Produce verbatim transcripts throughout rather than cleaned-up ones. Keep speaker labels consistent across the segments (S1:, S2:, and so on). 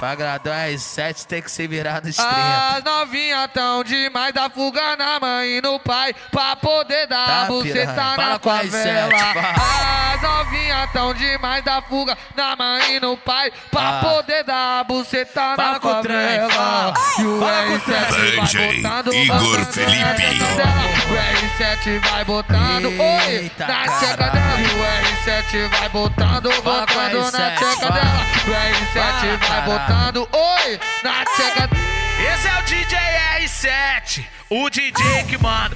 S1: Pra agradar o R sete tem que se virar nos trinta.
S2: As novinha tão demais, dá fuga na mãe e no pai, pra poder dar
S1: Tá,
S2: buceta
S1: piranha.
S2: na
S1: Fala com a R
S2: favela.
S1: sete, fala.
S2: As novinha tão demais, dá fuga na mãe e no pai, pra
S1: Ah.
S2: poder dar buceta
S1: Fala
S2: na
S1: com o trem,
S2: favela.
S1: fala.
S2: E o
S1: Fala com o
S2: R sete
S1: trem.
S2: vai
S3: D J
S2: botando,
S3: Igor
S2: botando
S3: Felipe.
S2: na tcheca dela. O R sete vai botando, oi,
S1: Eita,
S2: na
S1: caralho.
S2: tcheca dela. E o R sete vai botando,
S1: Fala com o
S2: botando
S1: R
S2: na
S1: sete,
S2: tcheca
S1: fala.
S2: dela. O R sete
S1: Fala,
S2: vai
S1: caralho.
S2: botando, oi, na tcheca dela.
S4: Esse é o D J R sete, o D J que manda.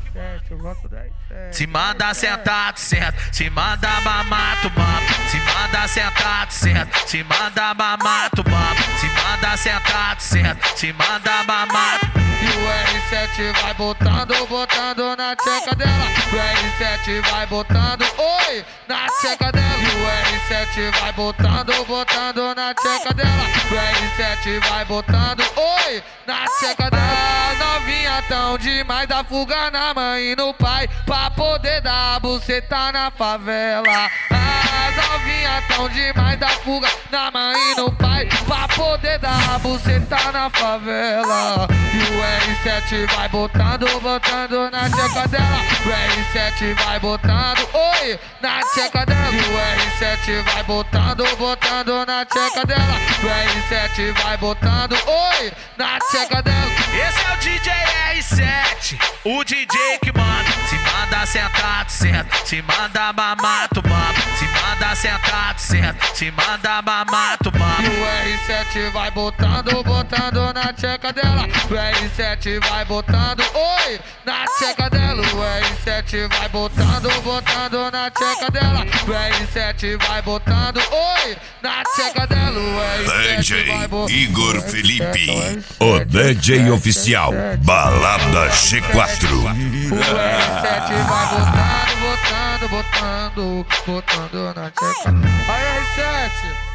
S4: Se manda sentado, senta. Se manda mamar, tu mama. Se manda sentado, senta. Se manda mamar, tu mama. Se manda sentado, senta. Se manda mamar.
S2: E o R sete vai botando, botando na tcheca dela. O R sete vai botando, oi, na tcheca dela. E o R sete vai botando, botando na tcheca dela. O R sete vai botando, oi, na tcheca dela. Novinha tão demais, dá fuga na mãe e no pai, pra poder dar buceta na favela. As novinha tão demais, dá fuga na mãe e no pai, pra poder dar buceta na favela. E o R sete vai botando, botando na tcheca dela. O R sete vai botando, oi, na tcheca dela. E o R sete vai botando, botando na tcheca dela. O R sete vai botando, oi, na tcheca dela.
S4: Esse é o D J R sete, o D J que manda. Se manda sentado, senta. Se manda mamar, tu mama. Se manda sentado, senta. Se manda mamar, tu
S2: E
S4: mama.
S2: o R sete vai botando, botando na tcheca dela. O R sete vai botando, oi, na tcheca dela. O R sete vai botando, botando na tcheca dela. O R sete vai botando, oi, na tcheca dela. O R sete vai
S3: D J
S2: botando.
S3: Igor Felipe, o D J oficial, Balada G quatro.
S2: O R sete vai botando, botando, botando, botando na tcheca. Aí, R sete.